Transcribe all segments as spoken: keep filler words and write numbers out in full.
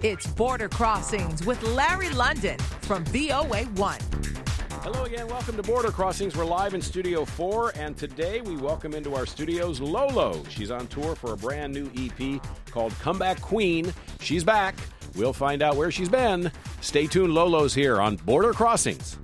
It's Border Crossings with Larry London from V O A one. Hello again. Welcome to Border Crossings. We're live in Studio four, and today we welcome into our studios Lolo. She's on tour for a brand new E P called Comeback Queen. She's back. We'll find out where she's been. Stay tuned. Lolo's here on Border Crossings.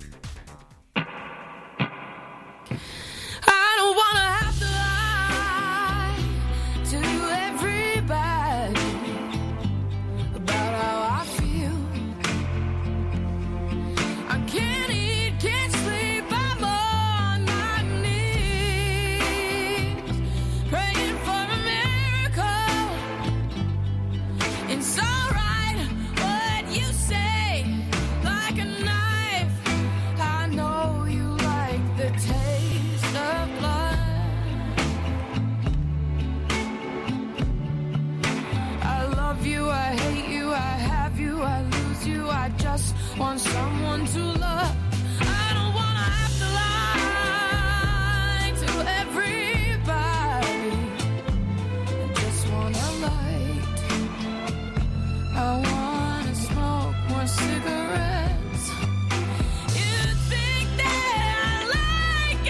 Want someone to love. I don't wanna have to lie to everybody. I just wanna light. I wanna smoke more cigarettes. You think that I like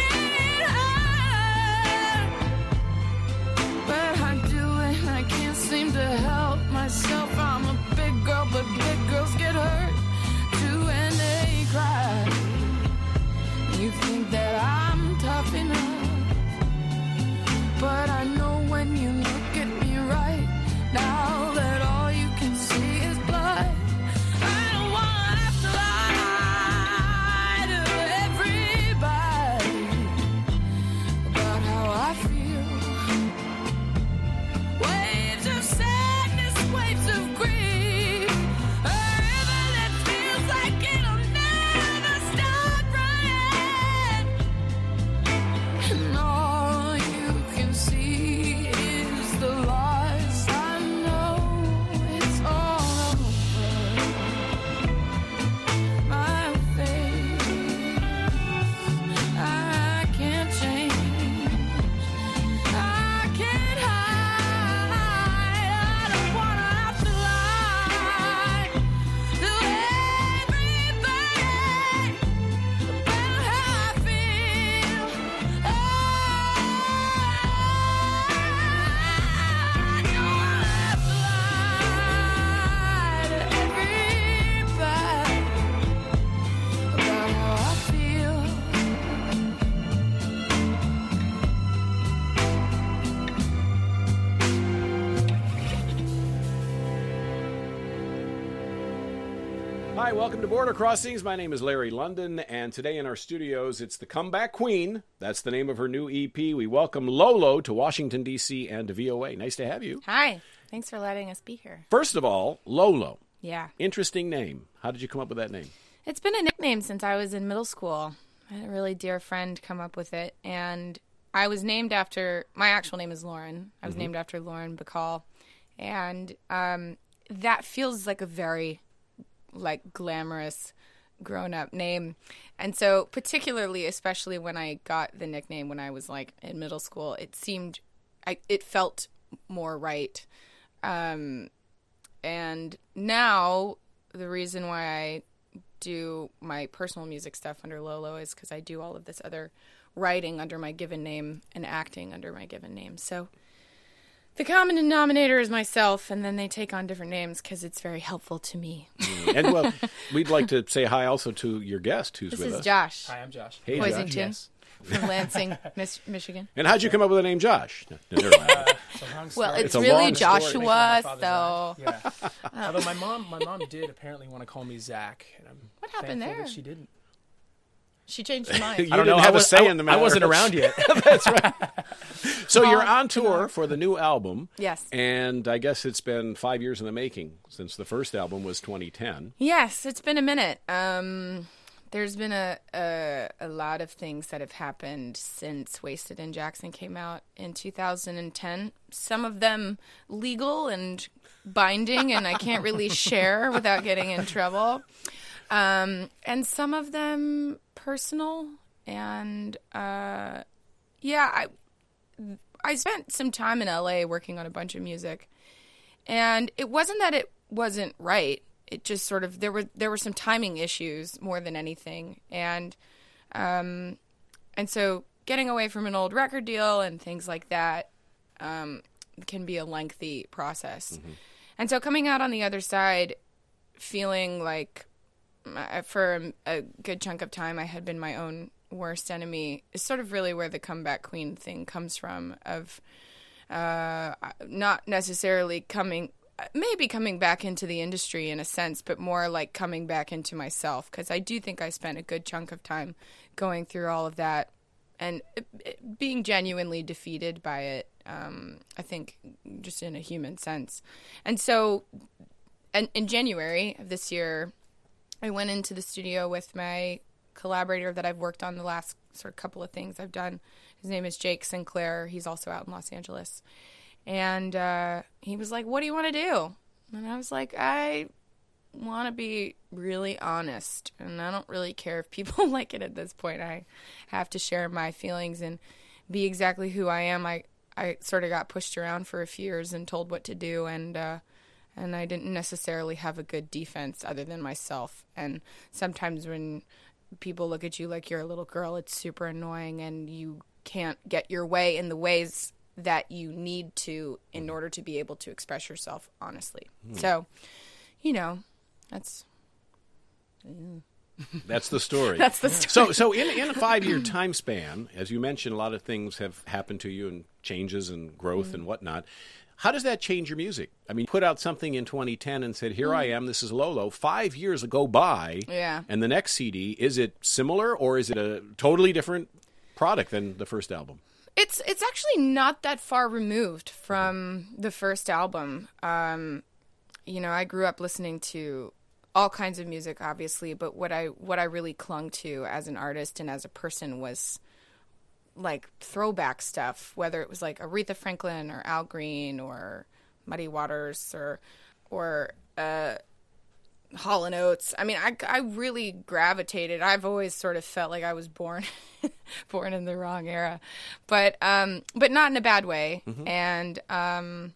it hard, but I do it. I can't seem to help myself. I'm a big girl, but big girls get hurt. Cry. You think that I'm tough enough, but I know when you look at me right now that all you can see is blood. I don't wanna have to lie to everybody about how I feel. Waves of sadness, waves of grief, a river that feels like it'll Hi, welcome to Border Crossings. My name is Larry London, and today in our studios, it's the Comeback Queen. That's the name of her new E P. We welcome Lolo to Washington, D C and to V O A. Nice to have you. Hi. Thanks for letting us be here. First of all, Lolo. Yeah. Interesting name. How did you come up with that name? It's been a nickname since I was in middle school. I had a really dear friend come up with it, and I was named after, my actual name is Lauren. I was mm-hmm. named after Lauren Bacall, and um, that feels like a very like glamorous grown-up name. And so particularly, especially when I got the nickname when I was like in middle school, it seemed, I, it felt more right. Um, and now the reason why I do my personal music stuff under Lolo is because I do all of this other writing under my given name and acting under my given name. So the common denominator is myself, and then they take on different names because it's very helpful to me. Mm. And, well, we'd like to say hi also to your guest who's this with us. This is Josh. Hi, I'm Josh. Hey, Poisington, Josh. Yes. From Lansing, Mich- Michigan. And how'd you come up with the name Josh? No, no, never mind. Uh, it's a long Well, story. it's, It's a really long story. Making my Joshua, father's so... name. Yeah. Although my mom, my mom did apparently want to call me Zach. And I'm What happened thankful there? that she didn't. She changed her mind. You I don't didn't know. have I was, a say I, in the matter. I wasn't around yet. That's right. So Well, you're on tour for the new album. Yes. And I guess it's been five years in the making since the first album was twenty ten. Yes, it's been a minute. Um, there's been a, a a lot of things that have happened since Wasted in Jackson came out in two thousand ten. Some of them legal and binding, and I can't really share without getting in trouble. Um, and some of them personal. And uh, yeah, I I spent some time in L A working on a bunch of music. And it wasn't that it wasn't right. It just sort of there were there were some timing issues more than anything, and um, and so getting away from an old record deal and things like that um, can be a lengthy process. Mm-hmm. And so coming out on the other side, feeling like uh, for a, a good chunk of time I had been my own worst enemy is sort of really where the comeback queen thing comes from. Of uh, not necessarily coming. Maybe coming back into the industry in a sense, but more like coming back into myself, because I do think I spent a good chunk of time going through all of that and it, it, being genuinely defeated by it, um, I think, just in a human sense. And so and in January of this year, I went into the studio with my collaborator that I've worked on the last sort of couple of things I've done. His name is Jake Sinclair. He's also out in Los Angeles. And uh, he was like, what do you want to do? And I was like, I want to be really honest. And I don't really care if people like it at this point. I have to share my feelings and be exactly who I am. I, I sort of got pushed around for a few years and told what to do. And, uh, and I didn't necessarily have a good defense other than myself. And sometimes when people look at you like you're a little girl, it's super annoying and you can't get your way in the ways that you need to in order to be able to express yourself honestly. Hmm. So, you know, that's yeah. that's the story. That's the story. So, so in in a five year time span, as you mentioned, a lot of things have happened to you and changes and growth mm. and whatnot. How does that change your music? I mean, you put out something in twenty ten and said, "Here mm. I am. This is Lolo." Five years go by, yeah. And the next C D, is it similar or is it a totally different product than the first album? It's it's actually not that far removed from the first album. Um, you know, I grew up listening to all kinds of music, obviously, but what I what I really clung to as an artist and as a person was like throwback stuff, whether it was like Aretha Franklin or Al Green or Muddy Waters or or uh, Hall and Oates. I mean, I, I really gravitated. I've always sort of felt like I was born born in the wrong era, but um, but not in a bad way. Mm-hmm. And um,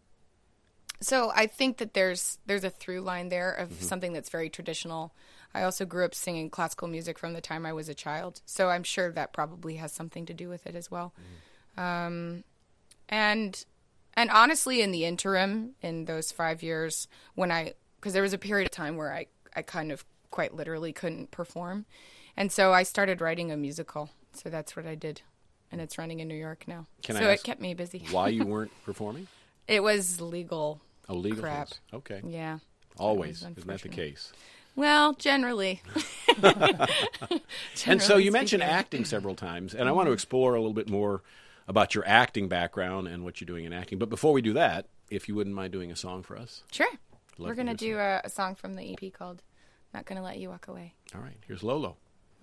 so I think that there's there's a through line there of mm-hmm. something that's very traditional. I also grew up singing classical music from the time I was a child, so I'm sure that probably has something to do with it as well. Mm-hmm. Um, and and honestly, in the interim, in those five years, when I because there was a period of time where I, I kind of quite literally couldn't perform. And so I started writing a musical. So that's what I did. And it's running in New York now. Can so I ask it kept me busy. Why you weren't performing? It was legal Oh, legal crap. things. Okay. Yeah. Always. Isn't that the case? Well, generally. generally and so you speaking. mentioned acting several times. And I want to explore a little bit more about your acting background and what you're doing in acting. But before we do that, if you wouldn't mind doing a song for us. Sure. Love We're going to do a, a song from the E P called Not Gonna Let You Walk Away. All right. Here's Lolo.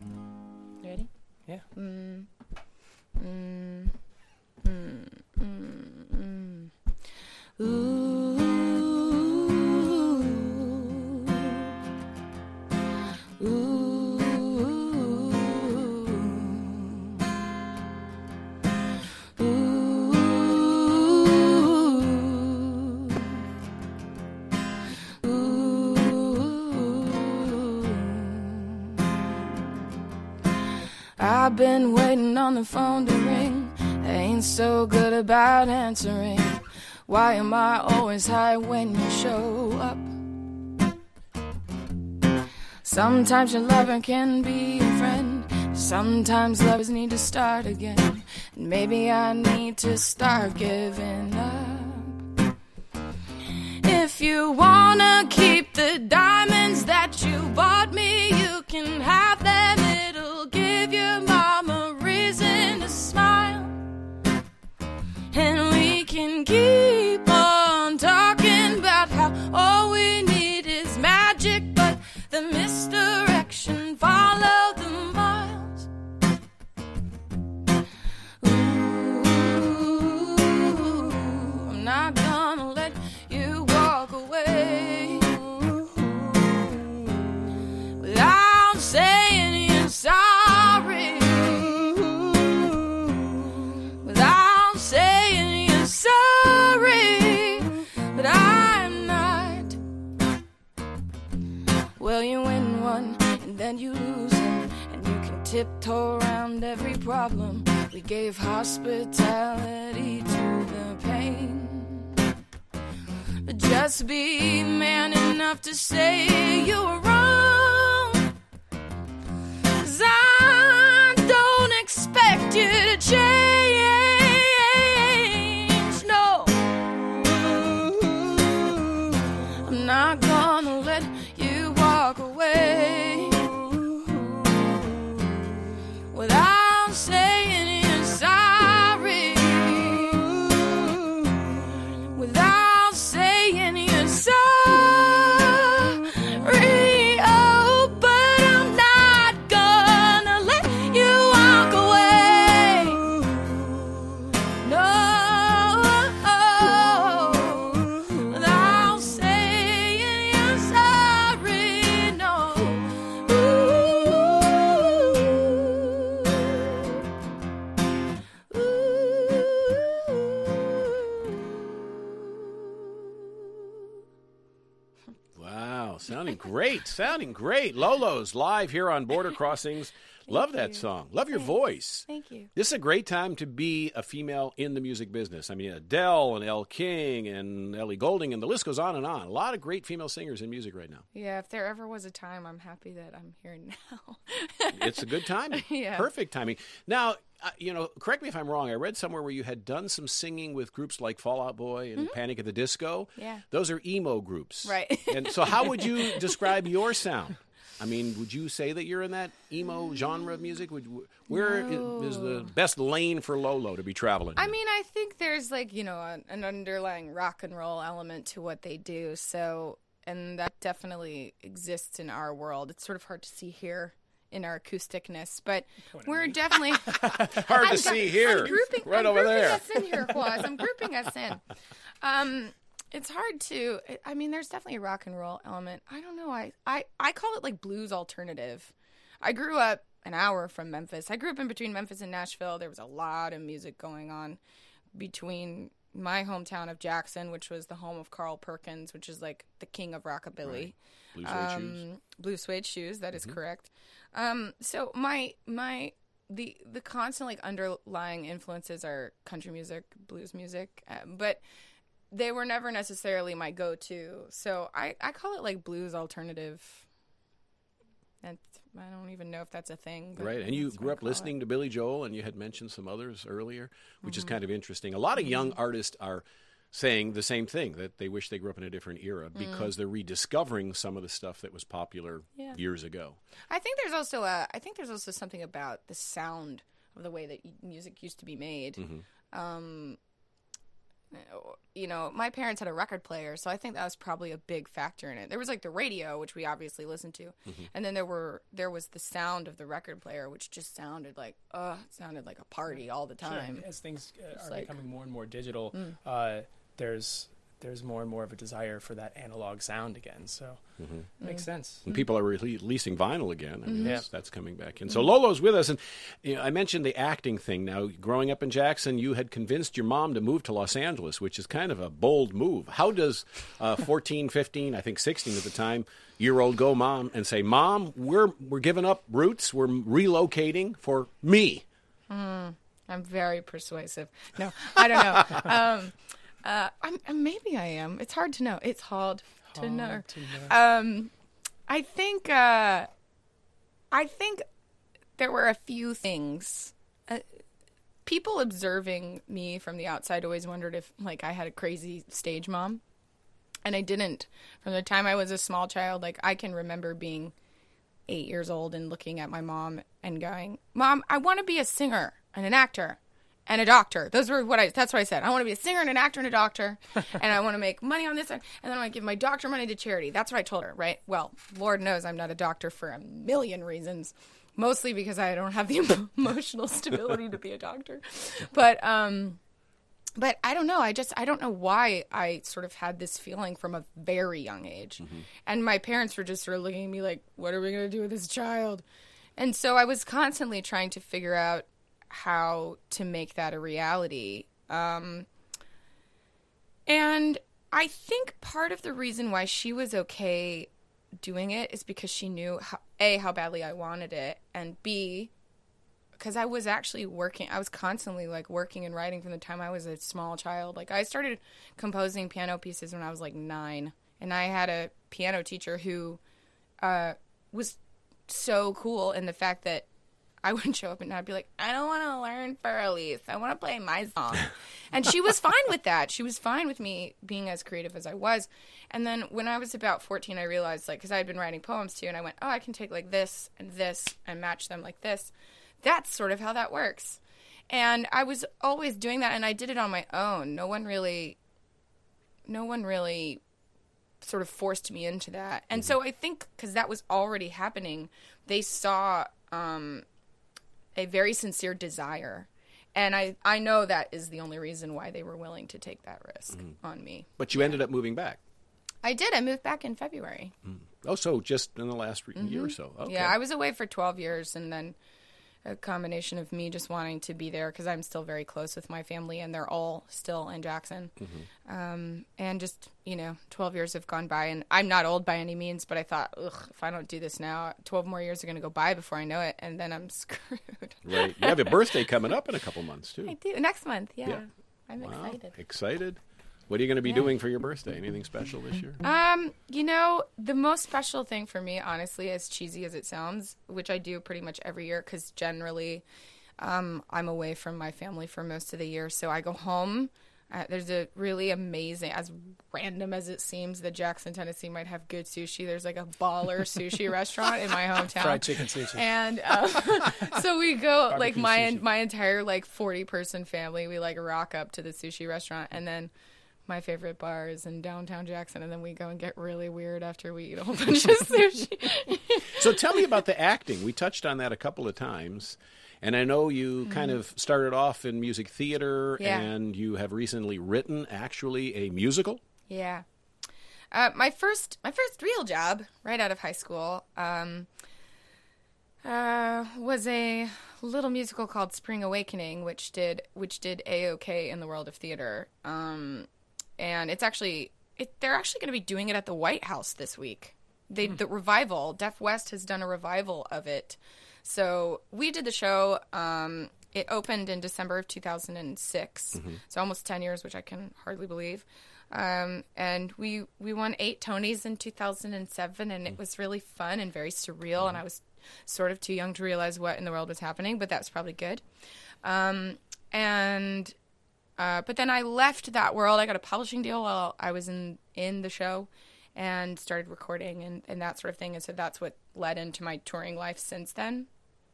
Ready? Yeah. Mm, mm, mm, mm, mm. Ooh. Ooh. I've been waiting on the phone to ring. I ain't so good about answering. Why am I always high when you show up? Sometimes your lover can be a friend. Sometimes lovers need to start again. Maybe I need to start giving up. If you wanna keep the diamonds that you bought me, you can have them. It'll give your mama reason to smile. And we can keep on talking about how all we need is magic, but the misdirection follow the miles. Ooh, I'm not gonna let you walk away without saying then you lose him, and you can tiptoe around every problem. We gave hospitality to the pain. But just be man enough to say you were wrong, 'cause I don't expect you to change, no. I'm not gonna let you walk away without saying you're sorry, without saying you're sorry. Oh, but I'm not gonna let you walk away. No, without saying you're sorry. No. Wow, sounding great, sounding great. Lolo's live here on Border Crossings. Love that you. song. Love your Thanks. voice. Thank you. This is a great time to be a female in the music business. I mean, Adele and Elle King and Ellie Goulding, and the list goes on and on. A lot of great female singers in music right now. Yeah, if there ever was a time, I'm happy that I'm here now. It's a good timing. Yeah. Perfect timing. Now, uh, you know, correct me if I'm wrong. I read somewhere where you had done some singing with groups like Fall Out Boy and Panic at the Disco. Yeah. Those are emo groups. Right. And so how would you describe your sound? I mean, would you say that you're in that emo genre of music? Would, where No. is the best lane for Lolo to be traveling? I mean, I think there's like, you know, an, an underlying rock and roll element to what they do. So, and that definitely exists in our world. It's sort of hard to see here in our acousticness, but we're definitely Hard to see here. I'm grouping, right I'm over grouping there. us in here, Claus. I'm grouping us in. Um, it's hard to. I mean, there's definitely a rock and roll element. I don't know. I I, I call it like blues alternative. I grew up an hour from Memphis. I grew up in between Memphis and Nashville. There was a lot of music going on between my hometown of Jackson, which was the home of Carl Perkins, which is like the king of rockabilly. Right. Blue suede shoes. Um, blue suede shoes. That is correct. Um, so my my the the constant like underlying influences are country music, blues music, uh, but they were never necessarily my go-to. So I I call it like blues alternative. And I don't even know if that's a thing. But Right, and you that's what grew I up call it. listening to Billy Joel, and you had mentioned some others earlier, which Mm-hmm. is kind of interesting. A lot of young artists are saying the same thing, that they wish they grew up in a different era because they're rediscovering some of the stuff that was popular Mm. Yeah. years ago. I think there's also a I think there's also something about the sound of the way that y- music used to be made. Um, you know, my parents had a record player, so I think that was probably a big factor in it. There was like the radio, which we obviously listened to, and then there were there was the sound of the record player, which just sounded like uh, it sounded like a party all the Sure, time. as things uh, are like- becoming more and more digital, uh, there's there's more and more of a desire for that analog sound again. So it makes sense. And people are re- releasing vinyl again. I mean, that's, Yeah. that's coming back in. So Lolo's with us, and you know, I mentioned the acting thing. Now, growing up in Jackson, you had convinced your mom to move to Los Angeles, which is kind of a bold move. How does uh, fourteen, fifteen, I think sixteen at the time, year-old go mom and say, Mom, we're we're giving up roots, we're relocating for me? I'm very persuasive. No, I don't know. um, uh, I'm, uh, maybe I am. It's hard to know. It's hard to know. Hard to know. Um, I think. Uh, I think there were a few things. Uh, people observing me from the outside always wondered if, like, I had a crazy stage mom, and I didn't. From the time I was a small child, like, I can remember being eight years old and looking at my mom and going, "Mom, I want to be a singer and an actor and a doctor." Those were what I, that's what I said. I want to be a singer and an actor and a doctor, and I want to make money on this, and then I want to give my doctor money to charity. That's what I told her, right? Well, Lord knows I'm not a doctor for a million reasons, mostly because I don't have the emotional stability to be a doctor. But, um, but I don't know. I just, I don't know why I sort of had this feeling from a very young age. And my parents were just sort of looking at me like, what are we going to do with this child? And so I was constantly trying to figure out how to make that a reality. Um, and I think part of the reason why she was okay doing it is because she knew, how, A, how badly I wanted it, and B, because I was actually working. I was constantly, like, working and writing from the time I was a small child. Like, I started composing piano pieces when I was, like, nine. And I had a piano teacher who uh, was so cool in the fact that I would show up and I'd be like, I don't want to learn for Elise. I want to play my song. And she was fine with that. She was fine with me being as creative as I was. And then when I was about fourteen, I realized, like, because I had been writing poems too, and I went, oh, I can take, like, this and this and match them like this. That's sort of how that works. And I was always doing that, and I did it on my own. No one really, no one really sort of forced me into that. And so I think because that was already happening, they saw um, a very sincere desire. And I, I know that is the only reason why they were willing to take that risk mm-hmm. on me. But you ended up moving back. I did. I moved back in February. Mm. Oh, so just in the last mm-hmm. year or so. Okay. Yeah, I was away for twelve years, and then a combination of me just wanting to be there because I'm still very close with my family, and they're all still in Jackson. Mm-hmm. Um, and just, you know, twelve years have gone by, and I'm not old by any means, but I thought, ugh, if I don't do this now, twelve more years are going to go by before I know it, and then I'm screwed. Right. You have a birthday coming up in a couple months, too. I do. Next month, yeah. yeah. I'm wow. excited. Excited? What are you going to be yeah. doing for your birthday? Anything special this year? Um, you know, the most special thing for me, honestly, as cheesy as it sounds, which I do pretty much every year because generally um, I'm away from my family for most of the year. So I go home. Uh, there's a really amazing, as random as it seems, that Jackson, Tennessee might have good sushi. There's like a baller sushi restaurant in my hometown. Fried chicken sushi. And um, so we go, Barbecue like my sushi. my entire like forty person family, we like rock up to the sushi restaurant, and then my favorite bar is in downtown Jackson, and then we go and get really weird after we eat a whole bunch of sushi. So tell me about the acting. We touched on that a couple of times, and I know you mm-hmm. kind of started off in music theater, yeah. and you have recently written, actually, a musical. Yeah. Uh, my first my first real job right out of high school um, uh, was a little musical called Spring Awakening, which did which did A-OK in the world of theater. Um And it's actually, it, they're actually going to be doing it at the White House this week. They, mm. The revival, Deaf West has done a revival of it. So we did the show. Um, it opened in December of two thousand six, mm-hmm. so almost ten years, which I can hardly believe. Um, and we we won eight Tonys in two thousand seven, and it was really fun and very surreal. Mm. And I was sort of too young to realize what in the world was happening, but that's probably good. Um, and... Uh, but then I left that world. I got a publishing deal while I was in, in the show and started recording and, and that sort of thing. And so that's what led into my touring life since then.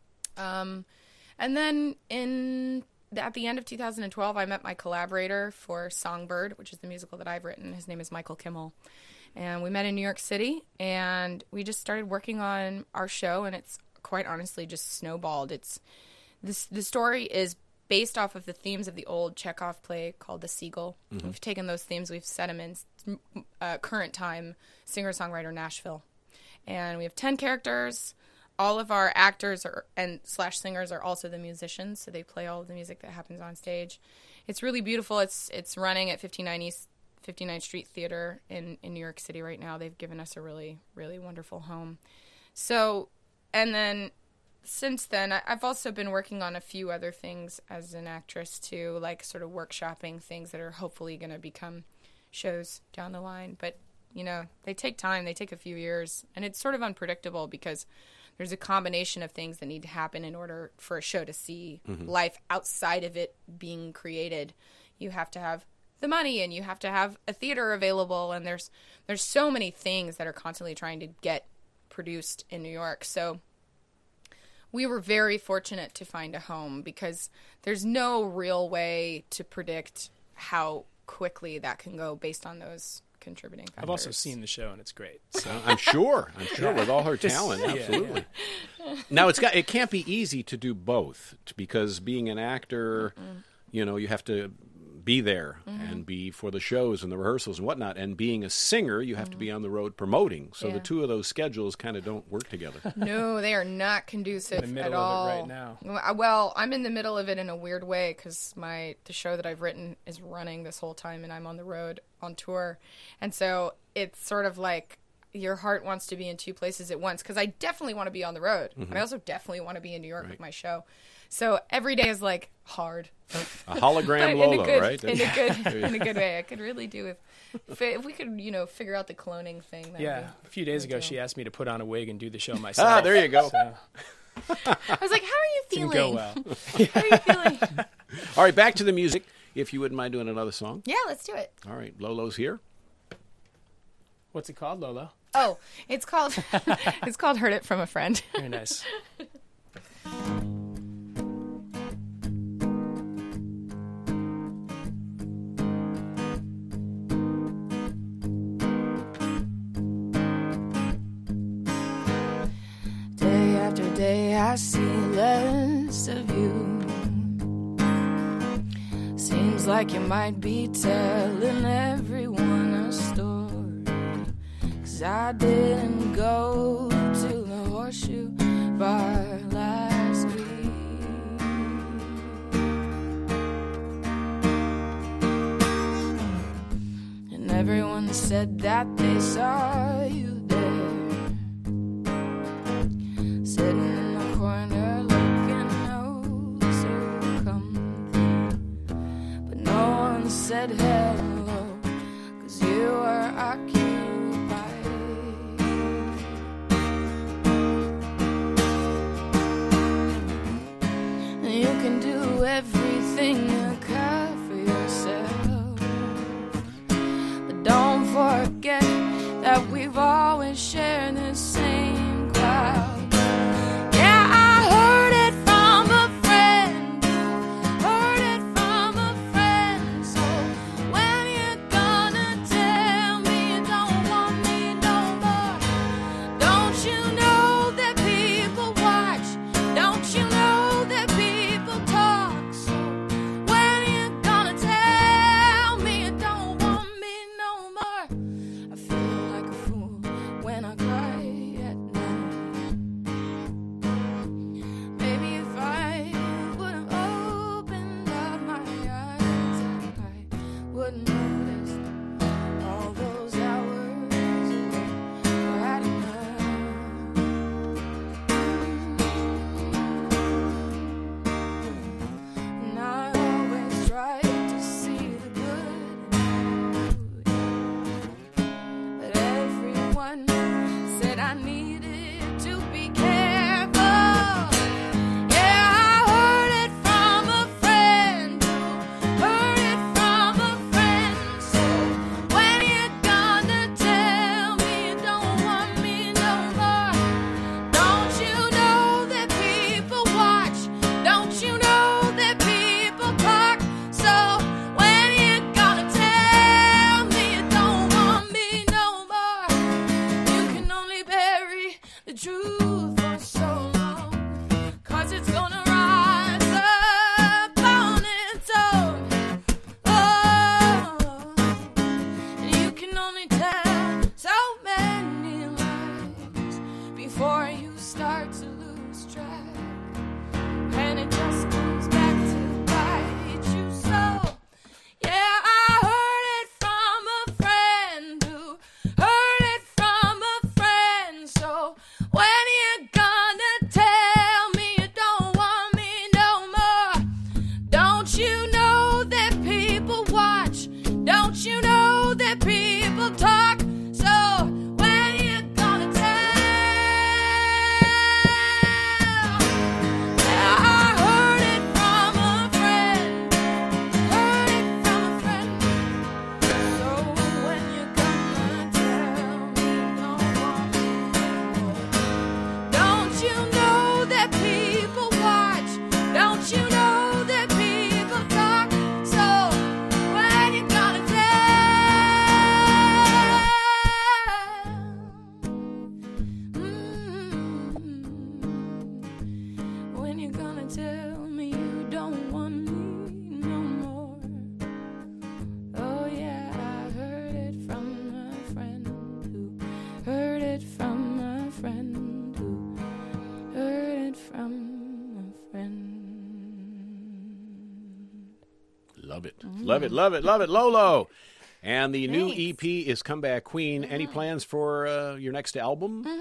Um, and then in at the end of two thousand twelve, I met my collaborator for Songbird, which is the musical that I've written. His name is Michael Kimmel. And we met in New York City, and we just started working on our show, and it's quite honestly just snowballed. It's this the story is based off of the themes of the old Chekhov play called The Seagull. Mm-hmm. We've taken those themes, we've set them in uh, current time singer-songwriter Nashville. And we have ten characters. All of our actors are, and slash singers are also the musicians, so they play all of the music that happens on stage. It's really beautiful. It's it's running at fifty-nine East, fifty-ninth Street Theater in, in New York City right now. They've given us a really, really wonderful home. So, and then since then, I've also been working on a few other things as an actress too, like sort of workshopping things that are hopefully going to become shows down the line. But, you know, they take time. They take a few years. And it's sort of unpredictable because there's a combination of things that need to happen in order for a show to see mm-hmm. life outside of it being created. You have to have the money, and you have to have a theater available. And there's there's so many things that are constantly trying to get produced in New York. So we were very fortunate to find a home because there's no real way to predict how quickly that can go based on those contributing factors. I've also seen the show, and it's great. So. I'm sure. I'm sure with all her talent, absolutely. Yeah, yeah. Now, it's got it can't be easy to do both because being an actor, mm-hmm. you know, you have to be there mm-hmm. and be for the shows and the rehearsals and whatnot. And being a singer, you have mm-hmm. to be on the road promoting. So yeah. the two of those schedules kind of don't work together. No, they are not conducive in the middle at all. Of it right now. Well, I'm in the middle of it in a weird way because my the show that I've written is running this whole time, and I'm on the road on tour, and so it's sort of like your heart wants to be in two places at once, because I definitely want to be on the road. Mm-hmm. I also definitely want to be in New York Right. with my show. So every day is like hard. A hologram But Lolo, in a good, right? In a good, in a good way. I could really do with if, if we could, you know, figure out the cloning thing. That'd Yeah, be a few days really ago, cool. she asked me to put on a wig and do the show myself. Ah, there you go. So, I was like, "How are you didn't feeling? go well. How are you feeling?" All right, back to the music. If you wouldn't mind doing another song. Yeah, let's do it. All right, Lolo's here. What's it called, Lolo? Oh, it's called it's called "Heard It from a Friend." Very nice. Day after day I see less of you. Seems like you might be telling everyone a story. 'Cause I didn't go to the Horseshoe Bar last week. And everyone said that they saw you there, sitting in the corner looking oh so comfy. But no one said hello, 'cause you were occupied. And you can do everything you can for yourself, but don't forget that we've always shared the same cloud. Yeah, I heard it from a friend, heard it from a friend. So when you gonna tell me you don't want me no more? Don't you know that people watch? Don't you know that people talk? So when you gonna tell me you don't want me no more? I feel like a fool when I cry at night. Maybe if I would have opened up my eyes, I would notice all those hours away were had enough. And I always tried to see the good in you, but everyone said I needed to be careful. Yeah, I heard it from a friend, heard it from a friend. So when you gonna tell me you don't want me no more? Don't you know that people watch? Don't you know that people talk? So when you gonna tell me you don't want me no more? You can only bury the truth for so long, 'cause it's gonna rise up on its own. Oh, and you can only tell so many lies before you start to lose track, and it just comes back to bite you. So yeah, I heard it from a friend who heard it from a friend. So when you gonna tell me you don't want me no more? Don't you know that people watch? Don't you know that people talk? So when you gonna tell? Yeah, I heard it from a friend, heard it from a friend. So when you gonna tell me you don't want me no more? Don't you know that people watch? Don't you know that people talk? So when you gonna tell? Mm, when you gonna tell me you don't want me no more? Oh yeah, I heard it from a friend who heard it from a friend who heard it from a friend. Love it. Love it, love it, love it. Lolo. And the new Thanks. E P is Comeback Queen. Mm-hmm. Any plans for uh, your next album? Mm-hmm.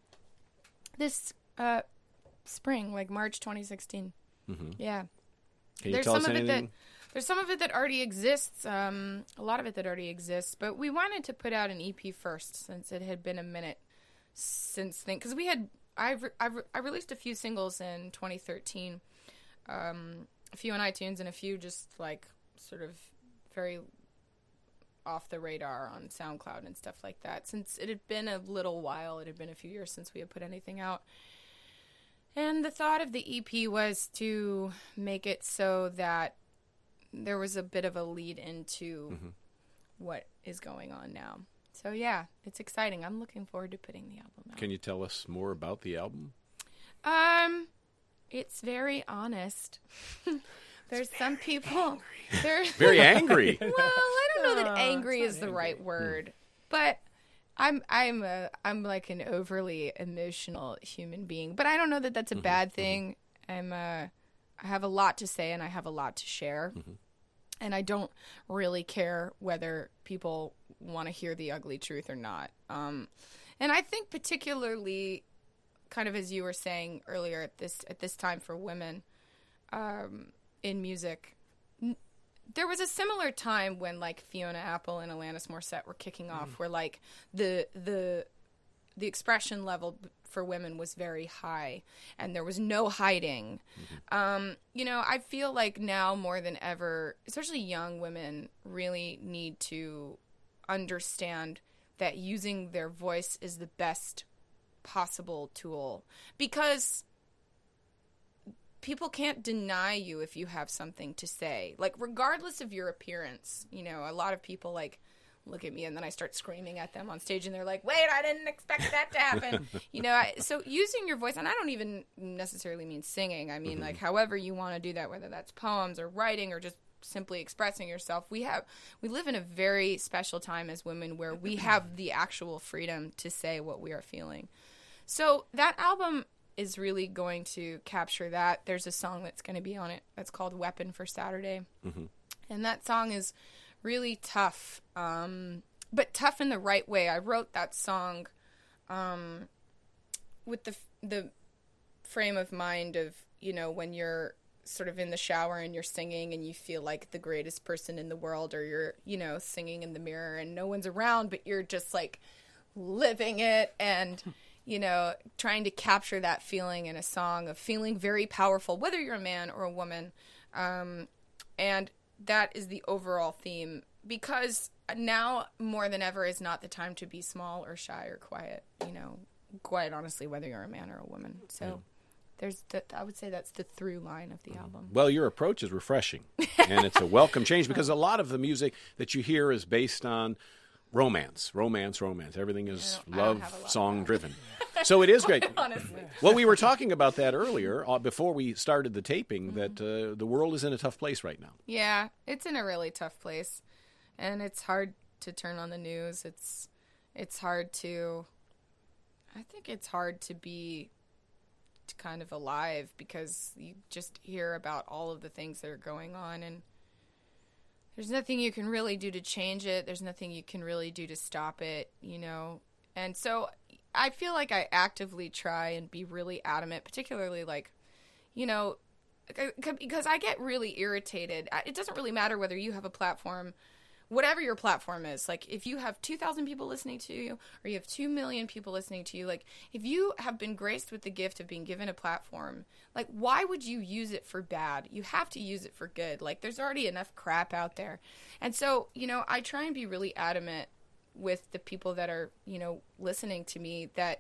This uh, spring, like March twenty sixteen. Mm-hmm. Yeah. Can you There's tell some us of it anything? that there's some of it that already exists. Um, a lot of it that already exists, but we wanted to put out an E P first since it had been a minute since thing because we had I've re- I've re- I released a few singles in twenty thirteen, um, a few on iTunes and a few just like sort of very off the radar on SoundCloud and stuff like that. Since it had been a little while, it had been a few years since we had put anything out. And the thought of the E P was to make it so that there was a bit of a lead into mm-hmm. what is going on now. So, yeah, it's exciting. I'm looking forward to putting the album out. Can you tell us more about the album? Um, it's very honest. There's it's some people... They're very angry. Well, I don't know that Uh, angry it's is not the angry. right word. But... I'm I'm a, I'm like an overly emotional human being, but I don't know that that's a mm-hmm, bad thing. Mm-hmm. I'm uh, I have a lot to say and I have a lot to share, mm-hmm. and I don't really care whether people want to hear the ugly truth or not. Um, and I think particularly, kind of as you were saying earlier, at this at this time for women, um, in music. N- There was a similar time when, like, Fiona Apple and Alanis Morissette were kicking off, mm. where, like, the the the expression level for women was very high, and there was no hiding. Mm-hmm. Um, you know, I feel like now more than ever, especially young women, really need to understand that using their voice is the best possible tool, because people can't deny you if you have something to say. Like, regardless of your appearance, you know, a lot of people, like, look at me and then I start screaming at them on stage and they're like, wait, I didn't expect that to happen. you know, I, so using your voice, and I don't even necessarily mean singing. I mean, mm-hmm. like, however you want to do that, whether that's poems or writing or just simply expressing yourself. We have, we live in a very special time as women where we have the actual freedom to say what we are feeling. So that album is really going to capture that. There's a song that's going to be on it that's called Weapon for Saturday. Mm-hmm. And that song is really tough, um, but tough in the right way. I wrote that song um, with the the frame of mind of, you know, when you're sort of in the shower and you're singing and you feel like the greatest person in the world, or you're, you know, singing in the mirror and no one's around, but you're just like living it and you know, trying to capture that feeling in a song of feeling very powerful, whether you're a man or a woman. Um, and that is the overall theme, because now more than ever is not the time to be small or shy or quiet, you know, quite honestly, whether you're a man or a woman. So yeah. there's the, I would say that's the through line of the album. Well, your approach is refreshing, and it's a welcome change, because a lot of the music that you hear is based on romance, romance, romance. Everything is love song driven. So it is great. Honestly. Well, we were talking about that earlier uh, before we started the taping, mm-hmm. that uh, the world is in a tough place right now. Yeah, it's in a really tough place. And it's hard to turn on the news. It's it's hard to, I think it's hard to be kind of alive, because you just hear about all of the things that are going on, and there's nothing you can really do to change it. There's nothing you can really do to stop it, you know. And so I feel like I actively try and be really adamant, particularly, like, you know, because I get really irritated. It doesn't really matter whether you have a platform, whatever your platform is. Like, if you have two thousand people listening to you, or you have two million people listening to you, like, if you have been graced with the gift of being given a platform, like, why would you use it for bad? You have to use it for good. Like, there's already enough crap out there. And so, you know, I try and be really adamant with the people that are, you know, listening to me, that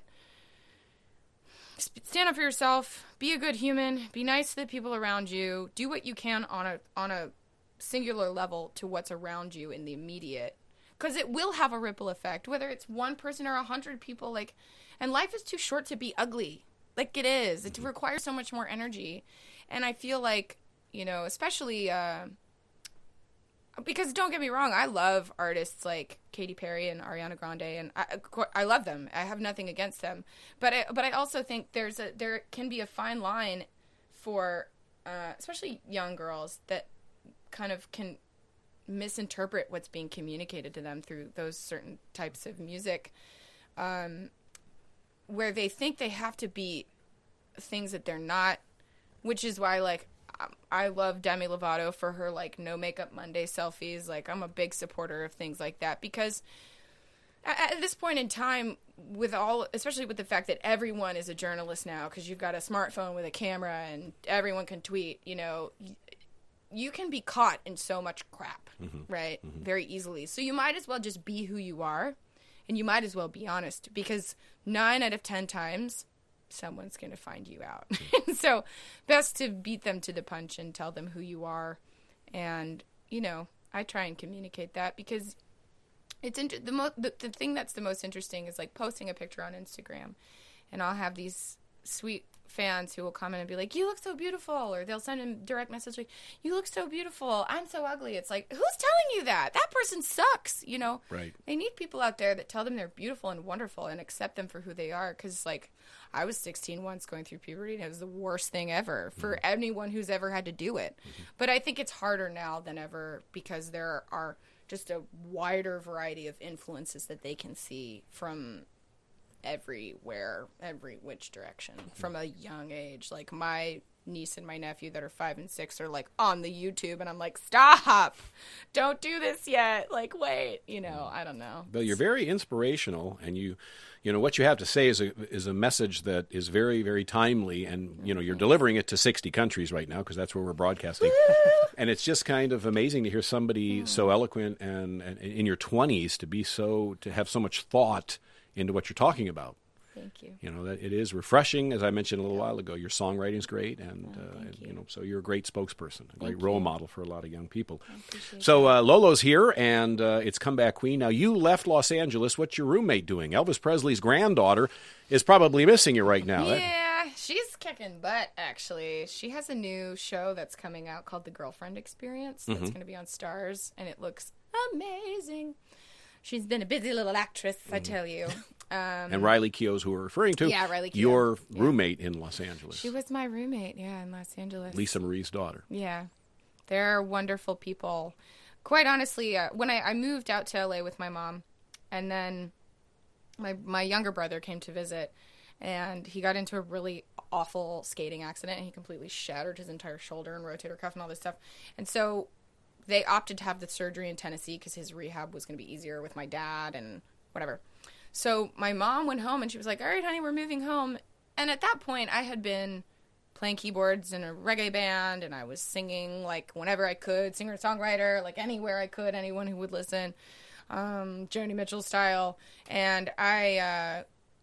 stand up for yourself, be a good human, be nice to the people around you, do what you can on a on a singular level to what's around you in the immediate, because it will have a ripple effect, whether it's one person or a hundred people. Like, and life is too short to be ugly. Like, it is. It requires so much more energy. And I feel like, you know, especially uh, because, don't get me wrong, I love artists like Katy Perry and Ariana Grande, and I, I love them. I have nothing against them. But I, but I also think there's a there can be a fine line for uh, especially young girls that kind of can misinterpret what's being communicated to them through those certain types of music, um, where they think they have to be things that they're not, which is why, like, I love Demi Lovato for her, like, no makeup Monday selfies. Like, I'm a big supporter of things like that because at this point in time, with all, especially with the fact that everyone is a journalist now, because you've got a smartphone with a camera and everyone can tweet, you know, you can be caught in so much crap, mm-hmm. right? Mm-hmm. Very easily. So you might as well just be who you are, and you might as well be honest, because nine out of ten times, someone's going to find you out. Mm-hmm. So best to beat them to the punch and tell them who you are. And, you know, I try and communicate that because it's inter- the, mo- the the thing that's the most interesting is like posting a picture on Instagram, and I'll have these sweet fans who will comment and be like, "You look so beautiful," or they'll send a direct message like, "You look so beautiful. I'm so ugly." It's like, who's telling you that? That person sucks. You know, right? They need people out there that tell them they're beautiful and wonderful and accept them for who they are. Because like, I was sixteen once going through puberty, and it was the worst thing ever for mm-hmm. anyone who's ever had to do it. Mm-hmm. But I think it's harder now than ever because there are just a wider variety of influences that they can see from everywhere, every which direction, from a young age. Like my niece and my nephew that are five and six are like on the YouTube, and I'm like, stop, don't do this yet. Like, wait, you know, I don't know. But you're very inspirational, and you, you know, what you have to say is a is a message that is very, very timely, and you know, you're delivering it to sixty countries right now because that's where we're broadcasting. And it's just kind of amazing to hear somebody mm. so eloquent and, and in your twenties to be so to have so much thought into what you're talking about. Thank you. You know, that it is refreshing, as I mentioned a little while ago. Your songwriting's great, and, oh, uh, and you. you know, so you're a great spokesperson, a great thank role you. model for a lot of young people. I appreciate so uh, Lolo's here, and uh, it's Comeback Queen. Now, you left Los Angeles. What's your roommate doing? Elvis Presley's granddaughter is probably missing you right now. Yeah, she's kicking butt, actually. She has a new show that's coming out called The Girlfriend Experience. That's mm-hmm. going to be on Stars, and it looks amazing. She's been a busy little actress, mm-hmm. I tell you. Um, and Riley Keough, who we're referring to, yeah, Riley Keough. your yeah. roommate in Los Angeles. She was my roommate, yeah, in Los Angeles. Lisa Marie's daughter. Yeah. They're wonderful people. Quite honestly, uh, when I, I moved out to L A with my mom, and then my my younger brother came to visit, and he got into a really awful skating accident, and he completely shattered his entire shoulder and rotator cuff and all this stuff. And so they opted to have the surgery in Tennessee because his rehab was going to be easier with my dad and whatever. So my mom went home, and she was like, all right, honey, we're moving home. And at that point, I had been playing keyboards in a reggae band, and I was singing, like, whenever I could, singer-songwriter, like, anywhere I could, anyone who would listen, um, Joni Mitchell style. And I, uh,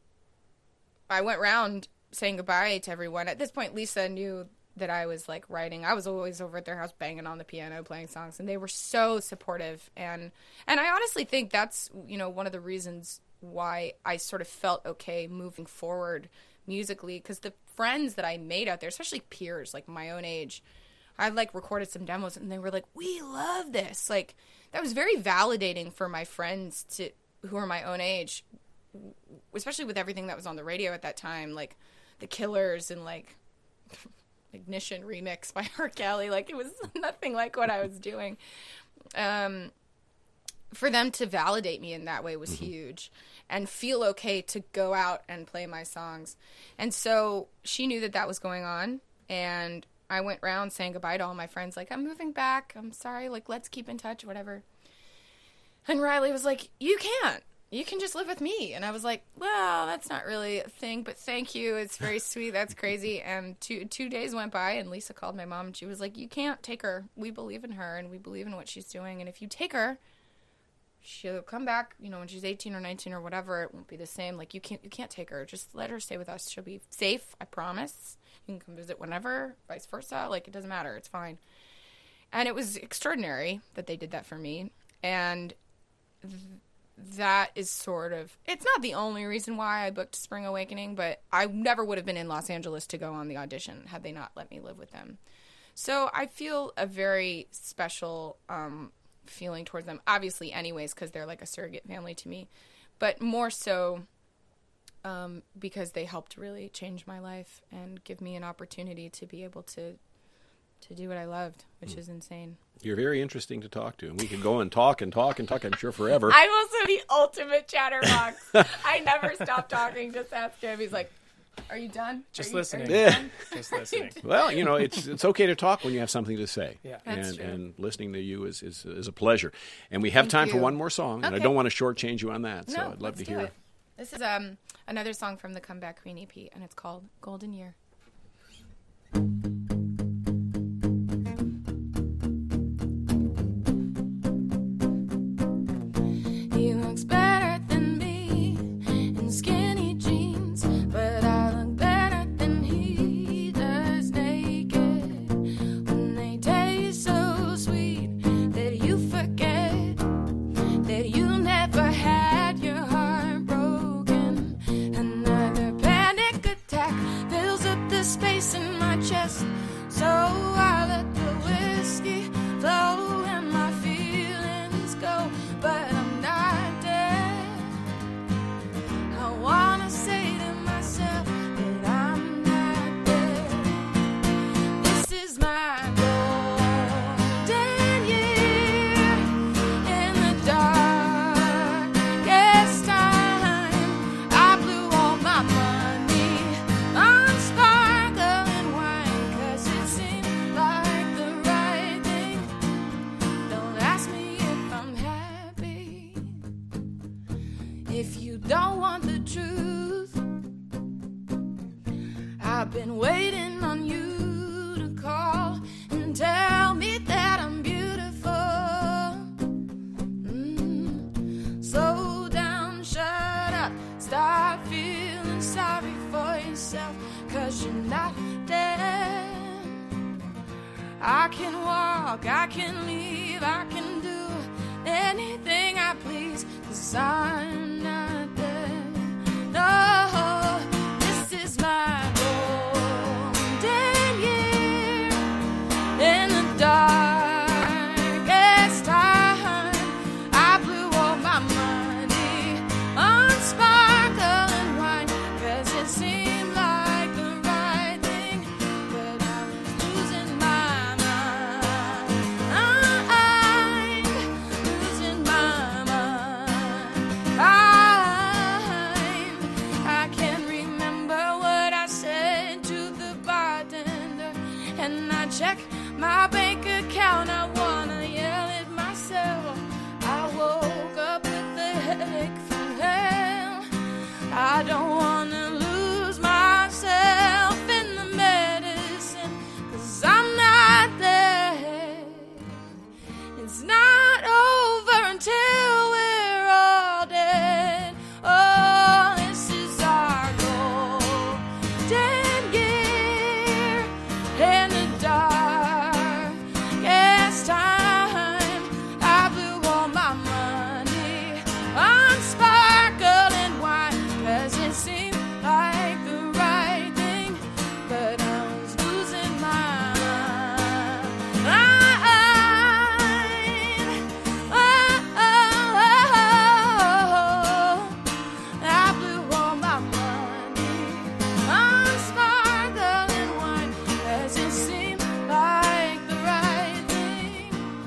I went around saying goodbye to everyone. At this point, Lisa knew that I was, like, writing. I was always over at their house banging on the piano, playing songs, and they were so supportive. And, and I honestly think that's, you know, one of the reasons why I sort of felt okay moving forward musically, because the friends that I made out there, especially peers, like my own age, I, like, recorded some demos, and they were like, we love this. Like, that was very validating for my friends to who are my own age, especially with everything that was on the radio at that time, like The Killers and, like, Ignition remix by R. Kelly. Like, it was nothing like what I was doing. Um, for them to validate me in that way was mm-hmm. huge, and feel okay to go out and play my songs. And so she knew that that was going on, and I went around saying goodbye to all my friends, like, I'm moving back, I'm sorry, like, let's keep in touch, whatever. And Riley was like, you can't. You can just live with me. And I was like, well, that's not really a thing, but thank you. It's very sweet. That's crazy. And two two days went by, and Lisa called my mom, and she was like, you can't take her. We believe in her, and we believe in what she's doing. And if you take her, she'll come back, you know, when she's eighteen or nineteen or whatever. It won't be the same. Like, you can't you can't take her. Just let her stay with us. She'll be safe, I promise. You can come visit whenever, vice versa. Like, it doesn't matter. It's fine. And it was extraordinary that they did that for me. And th- that is sort of, it's not the only reason why I booked Spring Awakening, but I never would have been in Los Angeles to go on the audition had they not let me live with them. So I feel a very special um, feeling towards them, obviously anyways, because they're like a surrogate family to me, but more so um, because they helped really change my life and give me an opportunity to be able to to do what I loved, which is insane. You're very interesting to talk to, and we could go and talk and talk and talk, I'm sure, forever. I'm also the ultimate chatterbox. I never stop talking. Just ask him. He's like, are you done? Just Are you- listening. are you Yeah. done? Just listening. Well, you know, it's it's okay to talk when you have something to say. Yeah. That's and, true. and listening to you is, is, is a pleasure. And we have Thank time for you. one more song, and I Okay. don't want to shortchange you on that, so No, I'd love let's to do hear it. This is um another song from the Comeback Queen E P, and it's called Golden Year. He looks better than me in skinny jeans, but I look better than he does naked. When they taste so sweet that you forget that you never had your heart broken. Another panic attack fills up the space in my chest, so I let the whiskey flow and my feelings go. But I'm not dead. I wanna say to myself that I'm not dead. This is my golden year. In the darkest time, I blew all my money on sparkling wine, 'cause it seemed like the right thing. Don't ask me if I'm happy, if you don't want the truth. I've been waiting on you to call and tell me that I'm beautiful. Mm. Slow down, shut up, start feeling sorry for yourself, 'cause you're not dead. I can walk, I can leave, I can do anything I please, 'cause I'm not dead. No, this is my golden year. In the darkest time, I blew all my money on sparkling wine, 'cause it seemed like the right thing, but I was losing my mind, losing my mind. I can't remember what I said to the bartender, and I check my bank account. I wanna yell at myself. I woke up with a headache from hell. I don't wanna lose myself in the medicine, 'cause I'm not there. It's not over until we're all dead. Oh, this is our golden year. In the darkest time, I blew all my money on sparkling wine, 'cause it seemed like the right thing, but I was losing my mind. Oh, oh, oh, I blew all my money on sparkling wine, 'cause it seemed like the right thing.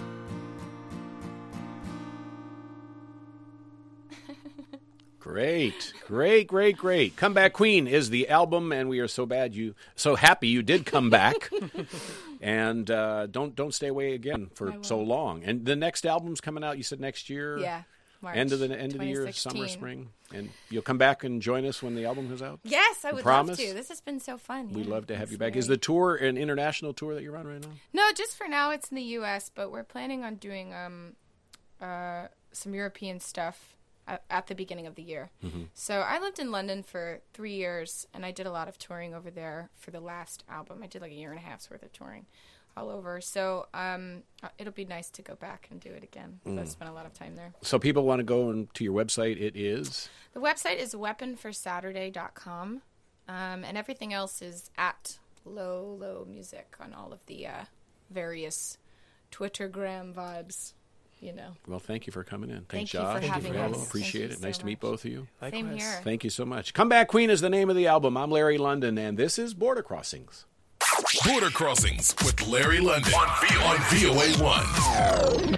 Great, great, great, great. Comeback Queen is the album, and we are so bad you, so happy you did come back. And uh, don't don't stay away again for I so won't. long. And the next album's coming out. You said next year. Yeah, March End of the end of the year, twenty sixteen. summer, spring, and you'll come back and join us when the album comes out. Yes, I would promise? love to. This has been so fun. We'd yeah. love to have It's you back. very- Is the tour an international tour that you're on right now? No, just for now it's in the U S, but we're planning on doing um, uh, some European stuff at, at the beginning of the year. Mm-hmm. So I lived in London for three years, and I did a lot of touring over there for the last album. I did like a year and a half's worth of touring all over. So um, it'll be nice to go back and do it again. Mm. So I spent a lot of time there. So people want to go and to your website. It is The website is weapon for saturday dot com, um, and everything else is at Low Low Music on all of the uh, various Twittergram vibes, you know. well. Thank you for coming in. Thank Thanks, you for Josh. having Hello, us. Appreciate Thank it. you Nice so to meet much. both of you. Same Likewise. here. Thank you so much. Comeback Queen is the name of the album. I'm Larry London, and this is Border Crossings. Border Crossings with Larry London on, v- on V O A one.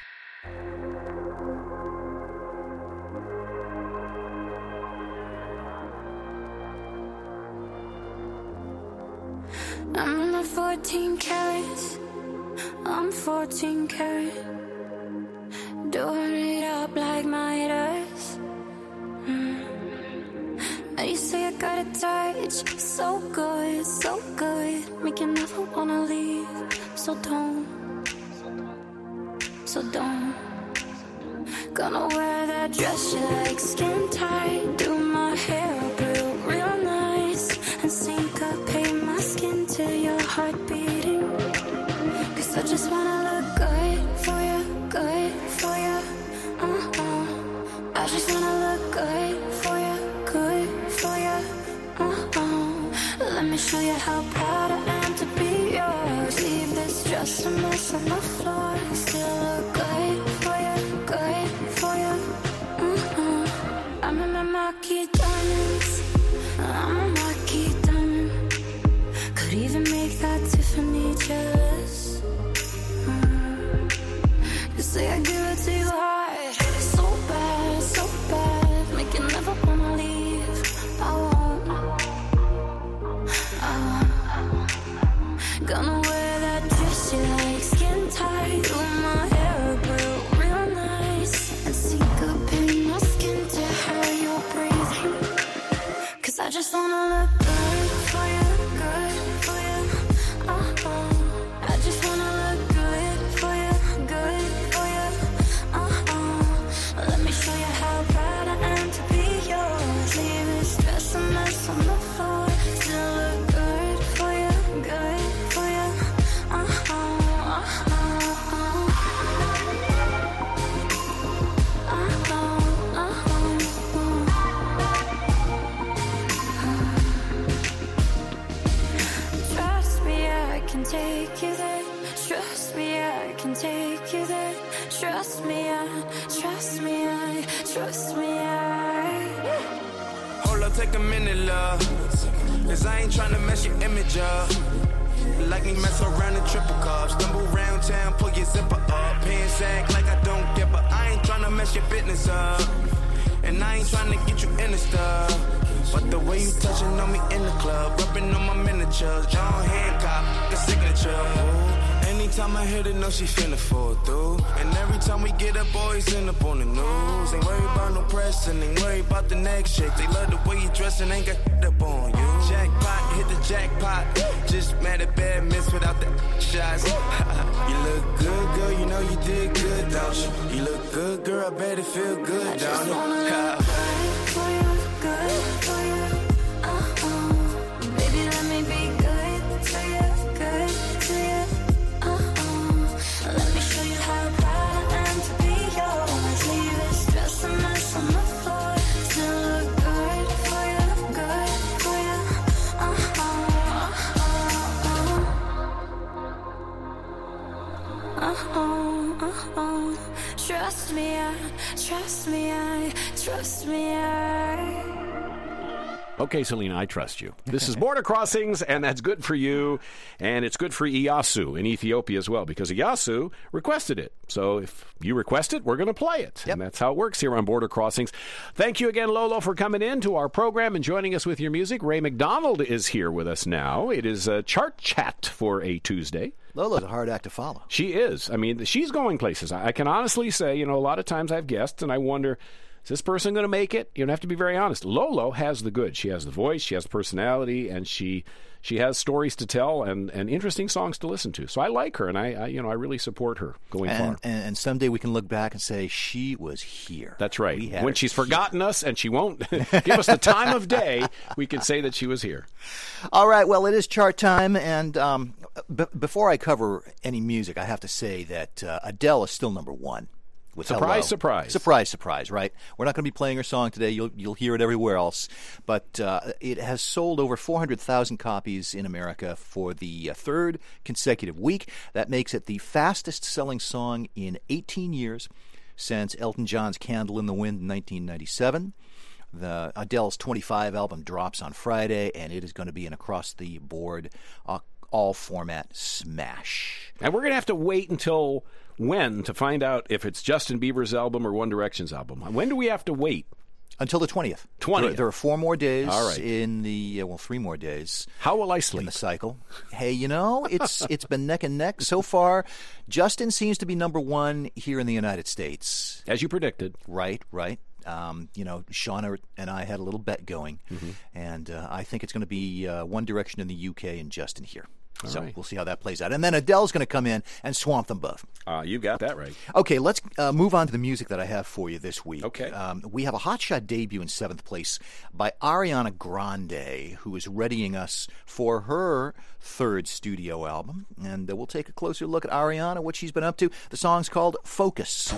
I'm in my fourteen carats. I'm fourteen carat. Doing it up like Midas. Mm. And you say I got a touch, so good, so good. Make you never wanna leave. So don't, so don't. Gonna wear that dress you like, skin tight. Do my hair up real, real nice. And syncopate my skin to your heart beating. Cause I just wanna look good for you, good for you. Uh-uh. I just wanna look good for you, good for you. Uh-uh. Let me show you how proud I am to be yours. Leave this dress a mess on the floor. Still look good for you, good for you. Uh-uh. I'm in my marquee diamonds. I'm a marquee diamond. Could even make that Tiffany jealous. Mm. You say I give it to you hard, so bad, so bad. Make you never wanna leave. I won't, I won't. Gonna wear that dress you like, skin tight. Do my hair up real, real nice. And syncopate my skin to how you're breathing. Cause I just wanna look good for you, good for you. Uh-uh. I just wanna look good for you, good for you. Uh-uh. Let me show you how proud I am to be yours. Leave this dress a mess on the floor. Still look good for you, good for you. Uh-uh, uh-uh, uh-uh. Uh-uh, uh-uh. Trust me, I can take you there. Trust me, I can take you there. Trust me, I, trust me, I, trust me, I. Hold up, take a minute, love. Cause I ain't tryna mess your image up. Like me mess around in triple cups. Stumble round town, pull your zipper up. Pants act like I don't get, but I ain't tryna mess your business up. And I ain't tryna get you in the stuff. But the way you touching on me in the club, rubbing on my miniatures, John Hancock, the signature. Ooh. Anytime I hit it, know she finna fall through. And every time we get up, boys end up on the news. Ain't worried about no pressing, ain't worried about the next shit. They love the way you dressing, ain't got up on you. Jackpot, hit the jackpot. Just mad at bad miss without the shots. You look good, girl, you know you did good, don't you? You look good, girl, I bet it feel good, I just don't wanna it? look good for you, good for you. Uh-uh. Baby, let me be good to you, good to you. Uh-uh. Let me show you how proud I am to be yours. Leave this dress a mess on the floor. Still look good for you, good for you. Uh-uh. Uh-uh. Uh-uh. Uh-uh. Trust me, I, trust me, I, trust me, I. Okay, Selena, I trust you. This is Border Crossings, and that's good for you, and it's good for Iyasu in Ethiopia as well, because Iyasu requested it. So if you request it, we're going to play it. Yep. And that's how it works here on Border Crossings. Thank you again, Lolo, for coming in to our program and joining us with your music. Ray McDonald is here with us now. It is a chart chat for a Tuesday. Lolo's a hard act to follow. She is. I mean, she's going places. I can honestly say, you know, a lot of times I have guests, and I wonder, is this person going to make it? You have to be very honest. Lolo has the goods. She has the voice, she has the personality, and she she has stories to tell and, and interesting songs to listen to. So I like her, and I, I you know I really support her going and, far. And, and someday we can look back and say she was here. That's right. We had When her she's here. forgotten us and she won't give us the time of day, we can say that she was here. All right, well, it is chart time, and um, b- before I cover any music, I have to say that uh, Adele is still number one. With Surprise, Hello. surprise. Surprise, surprise, right? We're not going to be playing her song today. You'll you'll hear it everywhere else. But uh, it has sold over four hundred thousand copies in America for the uh, third consecutive week. That makes it the fastest-selling song in eighteen years since Elton John's Candle in the Wind in nineteen ninety-seven. The Adele's twenty-five album drops on Friday, and it is going to be an across-the-board uh, all-format smash. And we're going to have to wait until when to find out if it's Justin Bieber's album or One Direction's album. When do we have to wait? Until the twentieth. twentieth. There, there are four more days All right. in the, uh, well, three more days. How will I sleep? In the cycle. Hey, you know, it's it's been neck and neck so far. Justin seems to be number one here in the United States. As you predicted. Right, right. Um, you know, Shauna and I had a little bet going, mm-hmm. and uh, I think it's going to be uh, One Direction in the U K and Justin here. All so right. we'll see how that plays out. And then Adele's going to come in and swamp them both. Uh, you got that right. Okay, let's uh, move on to the music that I have for you this week. Okay. Um, we have a hotshot debut in seventh place by Ariana Grande, who is readying us for her third studio album. And uh, we'll take a closer look at Ariana, what she's been up to. The song's called Focus.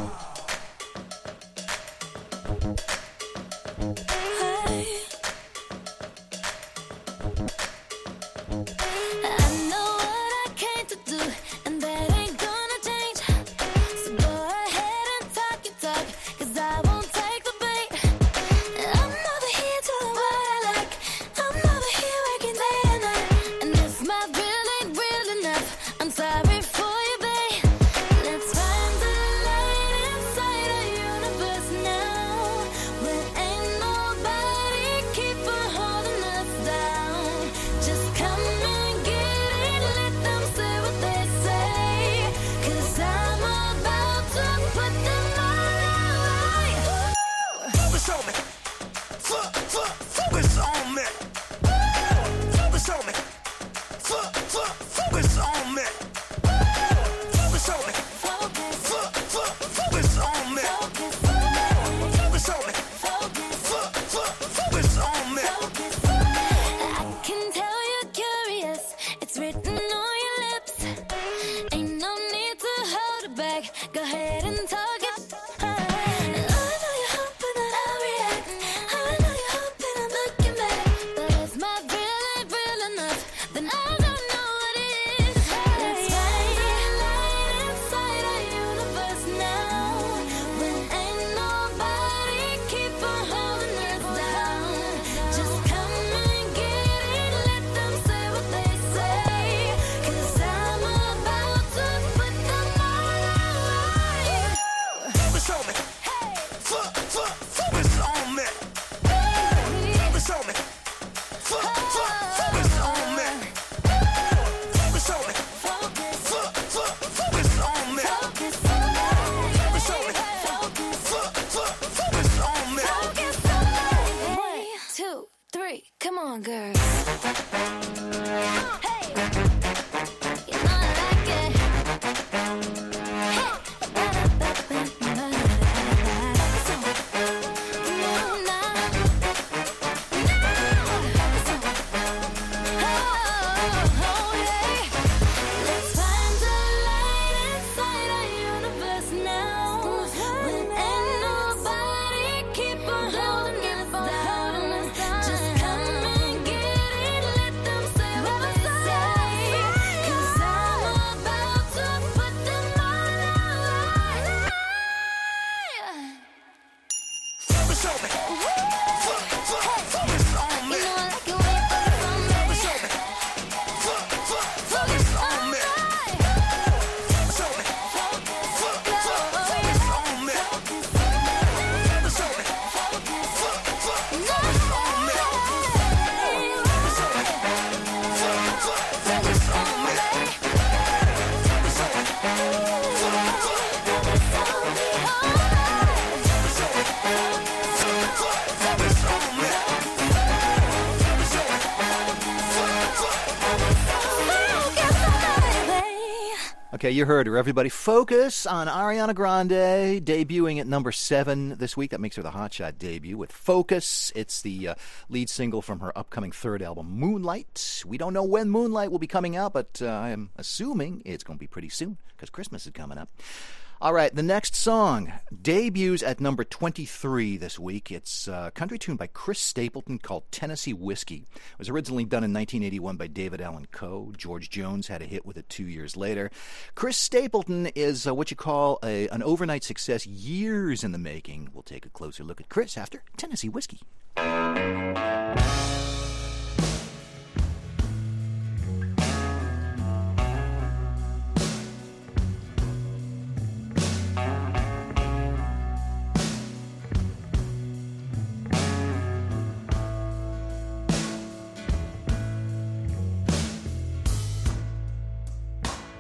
Okay, you heard her, everybody. Focus on Ariana Grande, debuting at number seven this week. That makes her the hotshot debut with Focus. It's the uh, lead single from her upcoming third album, Moonlight. We don't know when Moonlight will be coming out, but uh, I'm assuming it's going to be pretty soon because Christmas is coming up. All right, the next song debuts at number twenty-three this week. It's a country tune by Chris Stapleton called Tennessee Whiskey. It was originally done in nineteen eighty-one by David Allan Coe. George Jones had a hit with it two years later. Chris Stapleton is uh, what you call a, an overnight success, years in the making. We'll take a closer look at Chris after Tennessee Whiskey.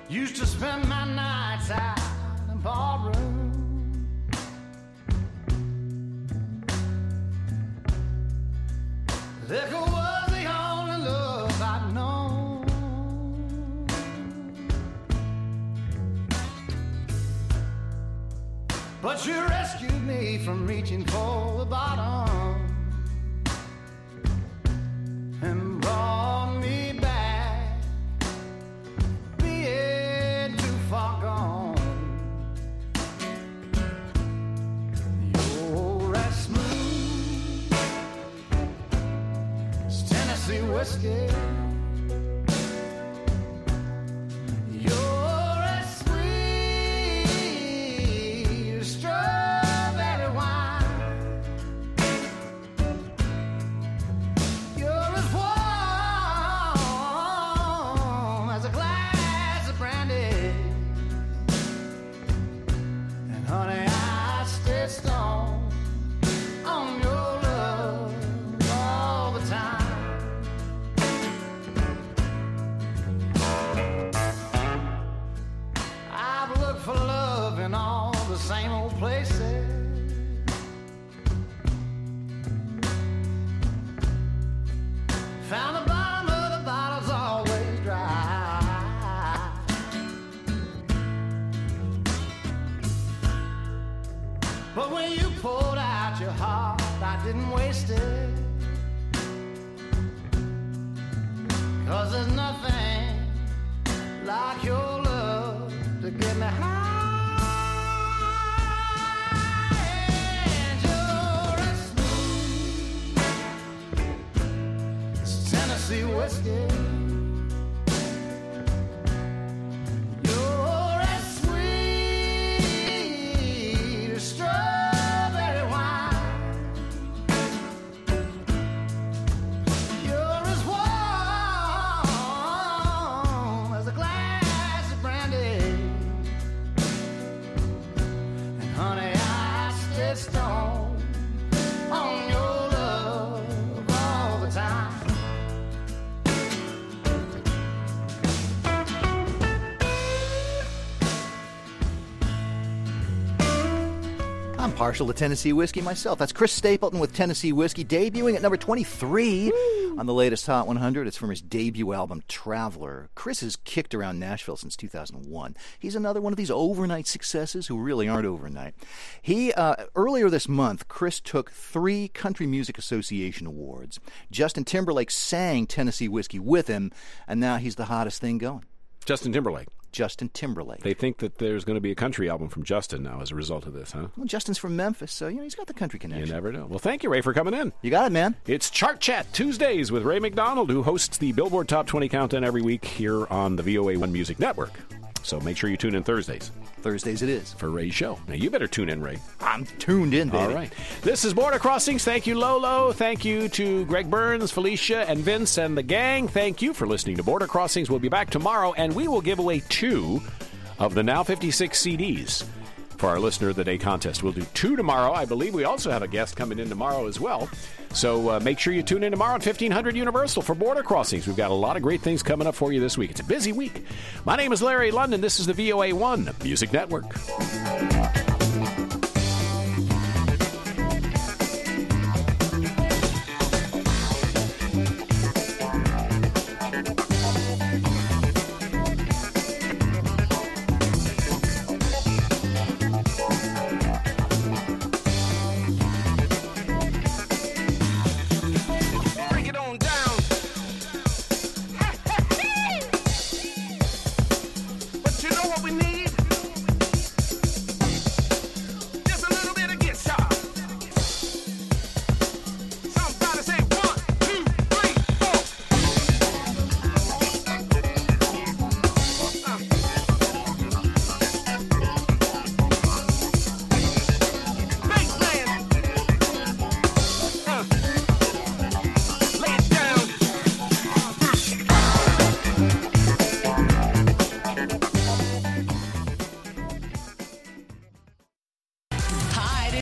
Used to spend my nights out in ballroom. Liquor was the only love I'd known. But you rescued me from reaching for the bottom and brought me back, being too far gone. You're as smooth as Tennessee whiskey. You're as sweet as strawberry wine. You're as warm as a glass of brandy. And honey, I stay strong on your love all the time. I've looked for love in all the same old places. Found the bottom of the bottle's always dry. But when you pulled out your heart, I didn't waste it. 'Cause there's nothing like your love to get me high. And you're as smooth as Tennessee whiskey. You're as sweet as strawberry wine. You're as warm as a glass of brandy. And honey, I stay strong on your love all the time. I'm partial to Tennessee whiskey myself. That's Chris Stapleton with Tennessee Whiskey, debuting at number twenty-three on the latest Hot one hundred. It's from his debut album, Traveler. Chris has kicked around Nashville since two thousand one. He's another one of these overnight successes who really aren't overnight. He uh, earlier this month, Chris took three Country Music Association awards. Justin Timberlake sang Tennessee Whiskey with him, and now he's the hottest thing going. Justin Timberlake. Justin Timberlake. They think that there's going to be a country album from Justin now as a result of this, huh? Well, Justin's from Memphis, so you know he's got the country You connection. never know. Well, thank you, Ray, for coming in. You got it, man. It's Chart Chat Tuesdays with Ray McDonald, who hosts the Billboard Top twenty Countdown every week here on the V O A one Music Network. So make sure you tune in Thursdays. Thursdays it is. For Ray's show. Now, you better tune in, Ray. I'm tuned in, baby. All right. This is Border Crossings. Thank you, Lolo. Thank you to Greg Burns, Felicia, and Vince, and the gang. Thank you for listening to Border Crossings. We'll be back tomorrow, and we will give away two of the Now fifty-six C Ds for our Listener of the Day contest. We'll do two tomorrow. I believe we also have a guest coming in tomorrow as well. So uh, make sure you tune in tomorrow at fifteen hundred Universal for Border Crossings. We've got a lot of great things coming up for you this week. It's a busy week. My name is Larry London. This is the V O A one Music Network.